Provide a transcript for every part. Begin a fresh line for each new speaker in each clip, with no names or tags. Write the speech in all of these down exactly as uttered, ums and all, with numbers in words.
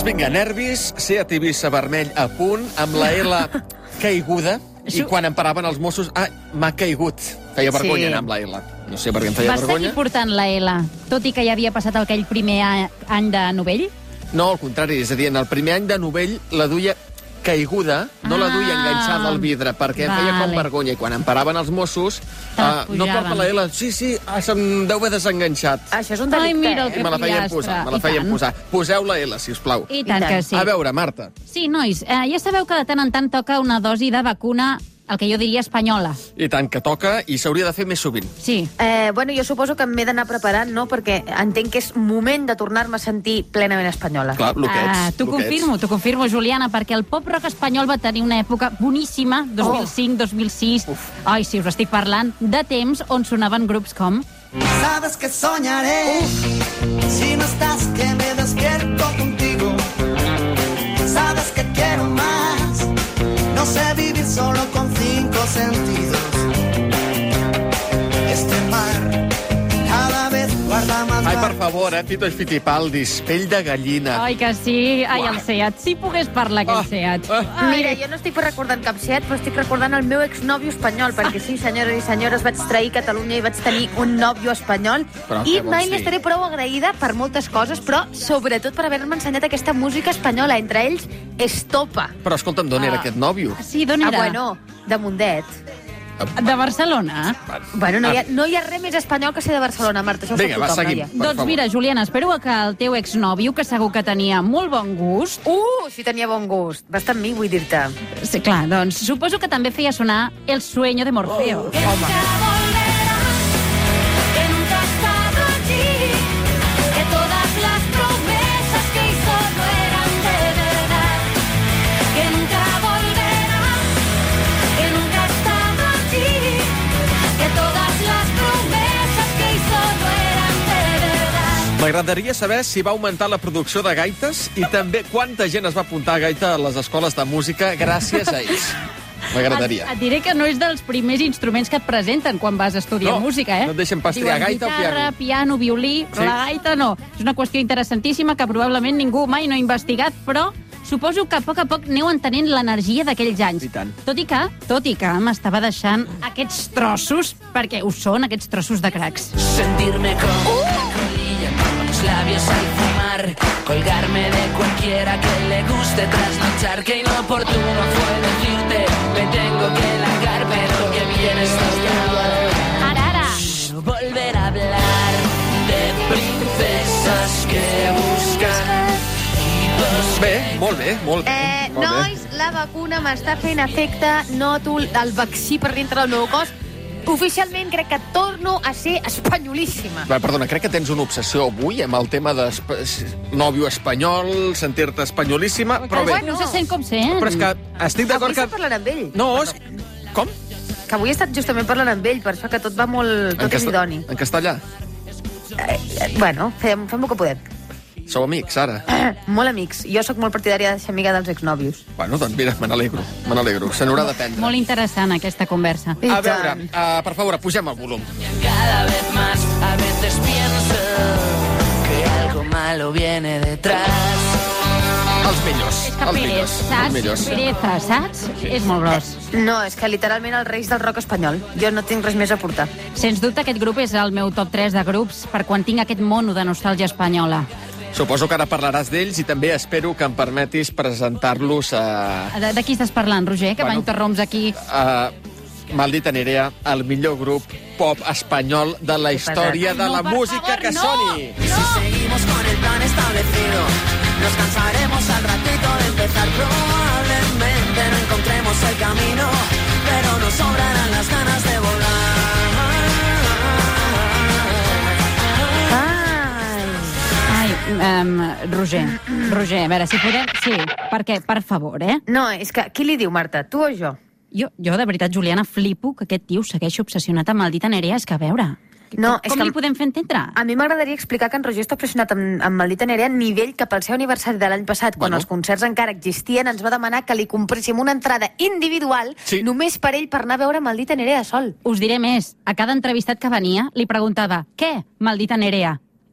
vinga, nervis, Seat Ibiza vermell a punt, amb la L caiguda, i quan em paraven els Mossos, ah, m'ha caigut. Feia vergonya anar amb la L. No sé per què em feia
Vas
vergonya.
seguir portant la L, tot i que ja havia passat aquell primer any de novell?
No, al contrari, és a dir, en el primer any de novell la duia caiguda, no la duia
Ah.
enganxada al vidre, perquè em feia com
Vale.
vergonya. I quan em paraven els Mossos,
Te la
uh, no
pujaven.
porta la L. Sí, sí, ah, se'm deu haver desenganxat.
Això és un
Ai,
delicte,
mira el
eh?
que
I me la feien
pollastre.
posar, me la
I
feien
tant.
posar. Poseu la L, sisplau.
I tant
I tant.
que sí.
A veure, Marta.
Sí, nois, eh, ja sabeu que de tant en tant toca una dosi de vacuna, el que jo diria espanyola.
I tant que toca, i s'hauria de fer més sovint.
Sí.
Eh, bueno, jo suposo que m'he d'anar preparant, no? Perquè entenc que és moment de tornar-me a sentir plenament espanyola.
Clar, lo que ets.
Ah, t'ho
lo que ets.
confirmo, t'ho confirmo, Juliana, perquè el pop-rock espanyol va tenir una època boníssima, dos mil cinc, dos mil sis... Ai, sí, us estic parlant de temps on sonaven grups com...
Sabes que soñaré si no estás, que me despierto contigo. Sabes que quiero más, no sé vivir solo con cinco sentidos. Este mar cada vez guarda más.
Ai, per favor, eh, Tito Fitipaldis, pell de gallina.
Ai, que sí, ai, el Seat. Si pogués parlar, aquell Seat.
Ah.
Mira, jo no estic recordant cap set, però estic recordant el meu exnòvio espanyol, perquè sí, senyores i senyores, vaig trair Catalunya i vaig tenir un nòvio espanyol,
Però
i
què vols
mai
dir?
li estaré prou agraïda per moltes coses, però sobretot per haver-me ensenyat aquesta música espanyola, entre ells Estopa.
Però escolta'm, d'on era aquest nòvio?
Sí, d'on
Ah,
era?
bueno, de Mundet.
De Barcelona?
Bueno, no hi, ha, no hi ha res més espanyol que ser de Barcelona, Marta, això ho
Vinga,
sap
va,
tothom,
seguim.
noia.
Per
Doncs
favor.
mira, Juliana, espero que el teu exnòvio, que segur que tenia molt bon gust...
Uh, si tenia bon gust. Va estar amb mi, vull dir-te.
Sí, clar, doncs suposo que també feia sonar El sueño de Morfeo.
M'agradaria saber si va augmentar la producció de gaites i també quanta gent es va apuntar a gaita a les escoles de música gràcies a ells. M'agradaria.
Et, et diré que no és dels primers instruments que et presenten quan vas a estudiar
No,
música, eh?
no et deixen pas triar
Diuen
gaita o
guitarra,
piano.
piano, violí, però
Sí.
la gaita no. És una qüestió interessantíssima que probablement ningú mai no ha investigat, però suposo que a poc a poc aneu entenent l'energia d'aquells anys.
I tant.
Tot i que, tot i que m'estava deixant aquests trossos, perquè ho són, aquests trossos de cracs.
Sentirme como una colilla con los labios al fumar, colgarme de cualquiera que le guste trasnochar, que inoportuno fue decirte me tengo que largar, pero que bien estoy ahora.
Ara, ara!
Quiero volver a hablar de princesas que buscan tipos.
Bé, molt bé, molt bé.
Eh,
molt bé.
nois, la vacuna m'està fent efecte, noto el vaccí per dintre del meu cos. Oficialment crec que torno a ser espanyolíssima.
Va, perdona, crec que tens una obsessió avui amb el tema de nòvio espanyol, sentir-te espanyolíssima, però bé.
No se sent com sent.
Però és que estic
Avui
d'acord
estic
que...
parlant amb ell.
No, és... Com?
Que avui he estat justament parlant amb ell, per això que tot va molt... Tot és
casta-
idoni.
En castellà?
Eh, eh, bueno, fem, fem el que podem.
Sou amics, ara?
Molt amics. Jo sóc molt partidària de ser amiga dels exnòvios.
Bueno, doncs mira, me n'alegro, me n'alegro. Se n'haurà d'aprendre.
Molt interessant, aquesta conversa.
I
A veure,
tant.
uh, per favor, pugem el volum.
Cada vez más, a veces pienso que algo malo viene detrás.
Els millors,
És que
els
Pérez,
millors, els
saps?
millors.
Pereza, saps? És molt gros.
No, és que literalment els reis del rock espanyol. Jo no tinc res més a portar.
Sens dubte, aquest grup és el meu top tres de grups per quan tinc aquest mono de nostàlgia espanyola.
Suposo que ara parlaràs d'ells i també espero que em permetis presentar-los a...
De, de qui estás parlant, Roger? Que
Bueno,
m'interromps aquí.
a Maldita Nerea, el millor grup pop espanyol de la història de
No,
la
per
música
favor,
que
no!
soni.
Y si seguimos con el plan establecido, nos cansaremos al ratito de empezar. Probablemente no encontremos el camino, pero nos sobrarán las ganas de volar.
Ai.
Ai, um, Roger, Roger, a veure, si podem... Sí, perquè, per favor, eh?
No, és que qui li diu, Marta? Tu o jo?
Jo, jo de veritat, Juliana, flipo que aquest tio segueixi obsessionat amb Maldita Nerea. És que, a veure,
No,
com,
és
com
que-
li podem fer entendre?
A mi m'agradaria explicar que en Roger està obsessionat amb, amb Maldita Nerea a nivell que pel seu aniversari de l'any passat, quan
Bueno.
els concerts encara existien, ens va demanar que li compréssim una entrada individual
Sí.
només per ell per anar a veure Maldita Nerea sol.
Us diré més. A cada entrevistat que venia li preguntava «Què, Maldita Nerea?»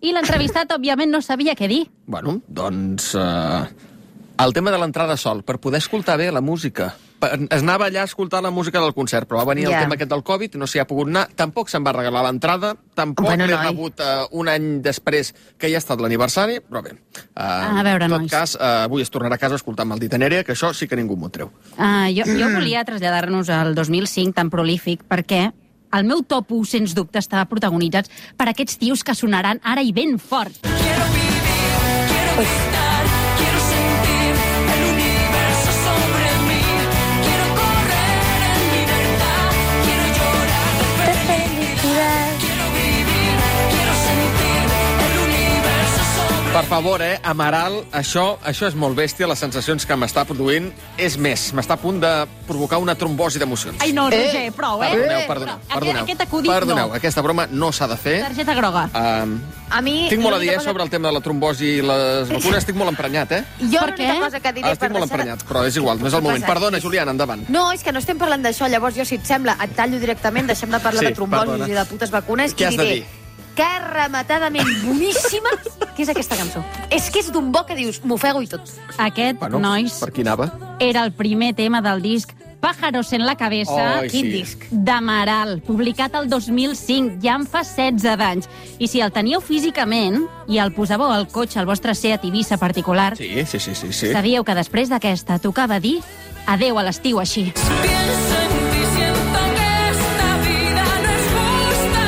I l'entrevistat, òbviament, no sabia què dir.
Bueno, doncs... Uh, el tema de l'entrada sol, per poder escoltar bé la música. Es anava allà a escoltar la música del concert, però va venir yeah. el tema aquest del Covid, no s'hi ha pogut anar, tampoc se'n va regalar l'entrada, tampoc bueno, l'he rebut uh, un any després que ja ha estat l'aniversari, però bé. Uh,
a veure,
en tot
nois.
cas, uh, avui es tornarà a casa a escoltar Maldita Nerea, que això sí que ningú m'ho treu.
Uh, jo, jo volia traslladar-nos al dos mil cinc, tan prolífic, perquè el meu top u, sens dubte, estava protagonitzat per aquests tios que sonaran ara i ben fort. Quiero vivir, quiero gritar, quiero sentir el universo sobre mí, quiero correr en libertad, quiero llorar de felicidad, quiero vivir, quiero sentir el universo sobre... Per favor, eh, Amaral, això, això és molt bèstia, les sensacions que m'està produint. És més, m'està a punt de provocar una trombosi d'emocions. Ai, no, Roger, eh? prou, eh?
Perdoneu, perdoneu.
Però,
perdoneu.
Aquest acudit,
perdoneu,
no.
Aquesta broma no s'ha de fer.
Targeta groga.
Um,
a mi...
Tinc molt a dir, eh,
cosa...
sobre el tema de la trombosi i les vacunes. Estic molt emprenyat, eh?
Jo l'única cosa que diré...
Ah, estic
per
molt
deixar...
emprenyat, però és igual, no és el moment. Perdona, Juliana, endavant.
No, és que no estem parlant d'això. Llavors, jo, si et sembla, et tallo directament, deixem de parlar
sí,
de trombosis
perdona.
i de putes vacunes
Què
i
has de
diré...
dir?
Que rematadament boníssima que és aquesta cançó. És que és d'un bo que dius, m'ofego i tot.
Aquest,
bueno,
nois,
per qui anava?
era el primer tema del disc Pájaros en la cabeza,
oh,
quin
sí.
disc,
d'Amaral, publicat el dos mil cinc, ja en fa setze d'anys. I si el teníeu físicament i el posàveu al cotxe, al vostre Seat Ibiza particular,
Sí, sí, sí, sí, sí.
sabíeu que després d'aquesta tocava dir adeu a l'estiu així. Pienso en ti, siento que esta vida no es justa.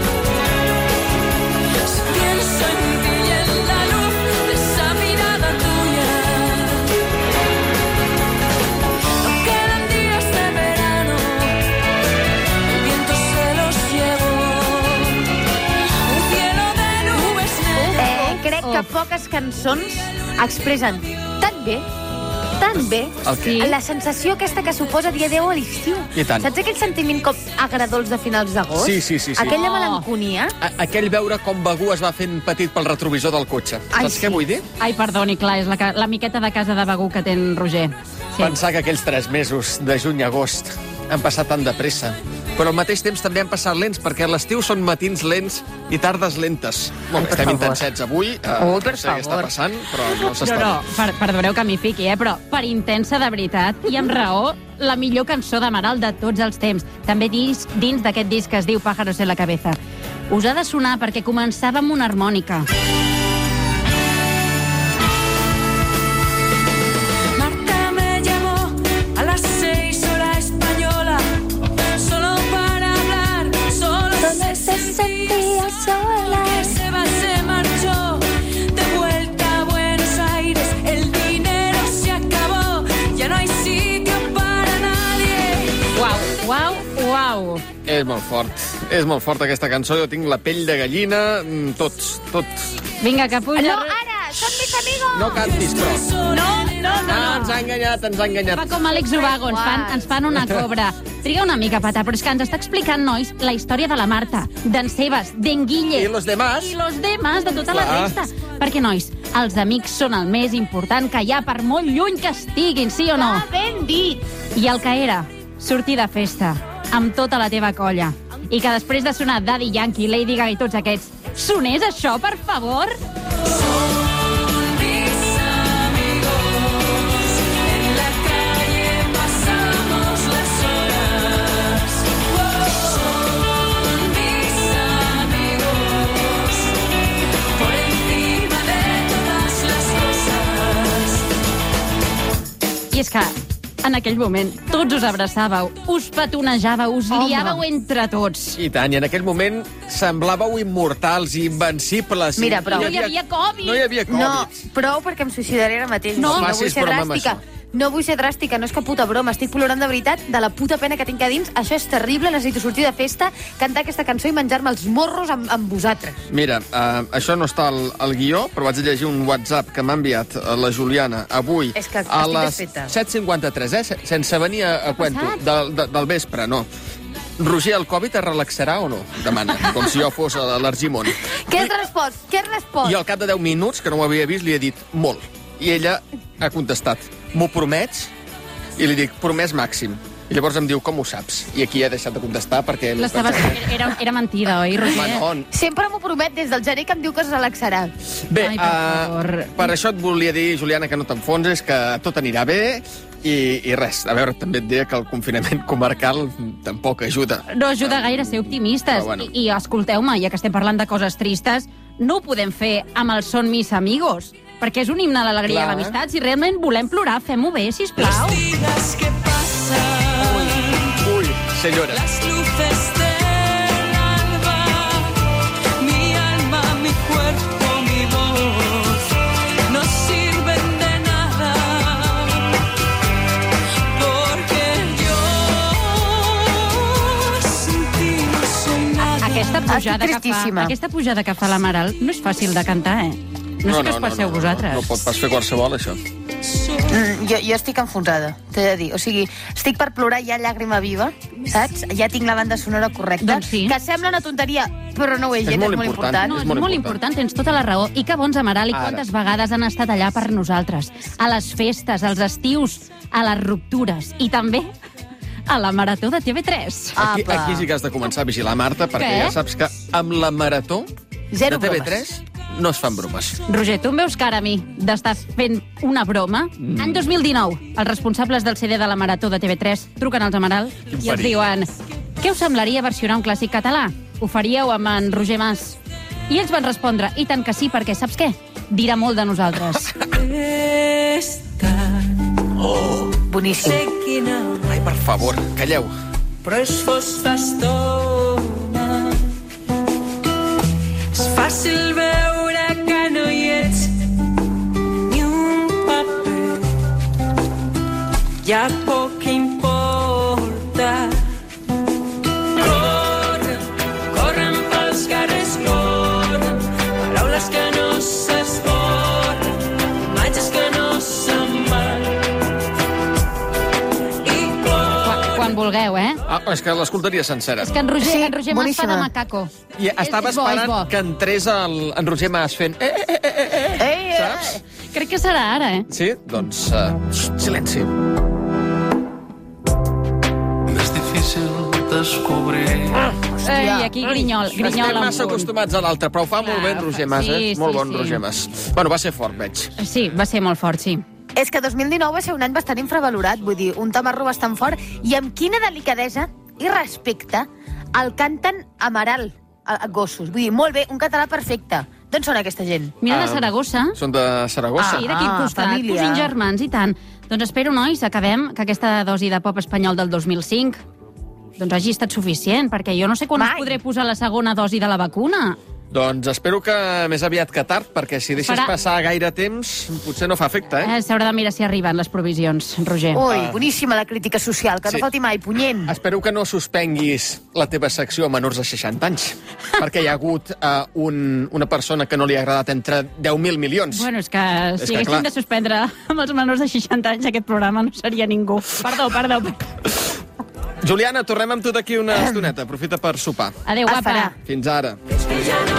Pienso en ti y en la luz de esa mirada tuya. No quedan días de verano, el viento se los llevó. Un cielo de nubes negras.
Eh, crec que poques cançons expressen tan bé tan bé
sí.
la sensació aquesta que suposa dir adeu a l'estiu.
I tant.
Saps aquell sentiment com agradolç de finals d'agost?
Sí, sí, sí, sí.
Aquella
Oh.
melanconia?
A aquell veure com Begú es va fent petit pel retrovisor del cotxe.
Ai,
Saps
sí.
què vull dir?
Ai, perdoni, clar, és la, ca- la miqueta de casa de Begú que té en Roger. Sí.
Pensar que aquells tres mesos de juny a agost han passat tan de pressa. Però al mateix temps també han passat lents, perquè a l'estiu són matins lents i tardes lentes. Molt bé, estem
favor.
intensets avui. Uh,
Ui, per
no sé què està
favor.
passant, però no
No,
s'està
no,
bé.
per, perdoneu que m'hi fiqui, eh? Però per intensa de veritat i amb raó, la millor cançó d'Amaral de tots els temps. També dins, dins d'aquest disc que es diu Pájaros en la cabeza. Us ha de sonar perquè començava amb una harmònica. Marta me llamó a las seis hora española, solo para hablar, solo se sentía sola. Que se va, se marchó, de vuelta a Buenos Aires, el dinero se acabó, ya no hay sitio para nadie. Uau, uau, uau.
És molt fort. És molt fort aquesta cançó. Jo tinc la pell de gallina, mm, tots, tots.
Vinga, que puja.
No, ara! Són mis amigos!
No cantis, però.
No, no, no.
Ah, ens ha enganyat, ens ha enganyat.
Fa com Àlex Ubago, ens fan, ens fan una cobra. Triga una mica, Pata, però és que ens està explicant, nois, la història de la Marta, d'en Sebas, d'en Guille...
I los demás?
I los demás, de tota la
Clar.
resta. Perquè, nois, els amics són el més important que hi ha, per molt lluny que estiguin, sí o no?
Ah, ben dit!
I el que era sortir de festa amb tota la teva colla i que després de sonar Daddy Yankee, Lady Gaga i tots aquests, sonés això, per favor? I és que en aquell moment tots us abraçàveu, us petonejàveu, us
Home.
liàveu entre tots.
I tant, i en aquell moment semblàveu immortals i invencibles.
Mira, però-
I no hi havia Covid.
No hi havia Covid.
No, prou perquè em suïcidaré ara mateix.
No.
no vull
Facis
ser
broma amb
dràstica.
això.
No vull ser dràstica, no és que puta broma. Estic plorant de veritat de la puta pena que tinc a dins. Això és terrible, necessito sortir de festa, cantar aquesta cançó i menjar-me els morros amb, amb vosaltres.
Mira, uh, això no està al, al guió, però vaig llegir un WhatsApp que m'ha enviat uh, la Juliana avui
És que
a
estic
les
desfeta.
set cinquanta-tres, eh? se- sense venir a, a cuento,
passat?
del, de, del vespre, no. Roger, el Covid es relaxarà o no? Demana, com si jo fos a l'Argimon.
Què has respost? Què has respost?
I al cap de deu minuts, que no ho havia vist, li he dit molt. I ella ha contestat, m'ho promets? I li dic, promès màxim. I llavors em diu, com ho saps? I aquí he deixat de contestar perquè...
L'estaves... Era, era mentida, oi, Roger?
Manon.
Sempre m'ho promet des del gener que em diu que es relaxarà.
Bé,
Ai, per favor.
uh, per això et volia dir, Juliana, que no t'enfonses, que tot anirà bé i, i res. A veure, també et deia que el confinament comarcal tampoc ajuda.
No ajuda gaire a ser optimistes.
Però bueno.
I, i escolteu-me, ja que estem parlant de coses tristes, no ho podem fer amb el Son mis amigos, perquè és un himne a l'alegria i
Clar.
a l'amistat. Si realment volem plorar, fem-ho bé, sisplau.
Ui, senyora.
Las luces del alba, mi alma, mi cuerpo, mi voz, no sirven de nada, porque yo sin ti no soy nada.
Aquesta pujada,
Estic
que fa,
tristíssima.
aquesta pujada que fa la Maral no és fàcil de cantar, eh? No, sé què us passeu vosaltres.
No, no pot pas fer qualsevol, això.
Mm, jo, jo estic enfonsada, t'he de dir. O sigui, estic per plorar ja llàgrima viva, saps? Ja tinc la banda sonora correcta.
Doncs sí.
Que sembla una tonteria, però no ho és,
És
gent,
molt
és molt
important.
important.
No,
És
és
molt
molt,
important.
important. Tens tota la raó. I que bons, Amaral, i
Ara.
quantes vegades han estat allà per nosaltres. A les festes, als estius, a les ruptures. I també a la Marató de T V tres.
Aquí,
Apa.
aquí sí que has de començar a vigilar, Marta, perquè
Què?
ja saps que amb la Marató
Zero
de T V
bromes.
tres no es fan bromes.
Roger, tu em veus cara a mi d'estar fent una broma? Mm. Any dos mil dinou, els responsables del C D de la Marató de T V tres truquen als Amaral i ens
perill.
diuen: què us semblaria versionar un clàssic català? Ho faríeu amb en Roger Mas? I ells van respondre: i tant que sí, perquè saps què? Dirà molt de nosaltres.
Boníssim.
Sé quina,
Ai, per favor, calleu.
però és fos festona. És fàcil veure que no hi ets ni un paper. Ja poc importa. Corren, corren pels carrers, corren, paraules que no s'esborren, imatges que no se'n van. I
Quan,
corren.
quan vulgueu, eh?
Ah, és que l'escoltaria sencera.
És que en Roger,
Sí,
en Roger Mas fa
boníssima.
de macaco.
I estava
És bo, és
esperant
bo.
que entrés el, en Roger Mas fent... Eh, eh, eh, eh, eh.
Ei, eh,
Saps?
Crec que serà ara, eh?
Sí? Doncs... Uh, silenci.
Més difícil descobrir.
Ei, aquí grinyol, grinyol
Estem
en
massa
punt.
acostumats a l'altre, però ho fa molt
Clar,
bé en Roger Mas,
sí,
eh?
sí,
molt bon
sí.
Roger Mas. Bueno, va ser fort, veig.
Sí, va ser molt fort, sí.
És que dos mil dinou va ser un any bastant infravalorat, vull dir, un tamarro bastant fort, i amb quina delicadesa i respecte el canten Amaral, a, a gossos. Vull dir, molt bé, un català perfecte. D'on són aquesta gent?
Mira, de
Ah,
Saragossa.
Són de Saragossa.
Sí, d'aquí al
Ah,
costat,
família.
cosins germans i tant. Doncs espero, nois, acabem que aquesta dosi de pop espanyol del dos mil cinc doncs hagi estat suficient, perquè jo no sé quan
Mai.
us podré posar la segona dosi de la vacuna.
Doncs espero que més aviat que tard, perquè si deixes
Farà-
passar gaire temps, potser no fa efecte, eh?
Eh, S'haurà de mirar si arriben les provisions, Roger.
Ui, boníssima la crítica social, que
Sí.
no falti mai, punyent.
Espero que no suspenguis la teva secció a menors de seixanta anys, perquè hi ha hagut uh, un, una persona que no li ha agradat entre deu mil milions.
Bueno, és que
És
si
que,
haguéssim
clar.
de suspendre amb els menors de seixanta anys aquest programa no seria ningú. Perdó, perdó.
Juliana, tornem amb tu d'aquí una estoneta. Aprofita per sopar.
Adéu,
Es
guapa.
farà.
Fins ara.
Que ja no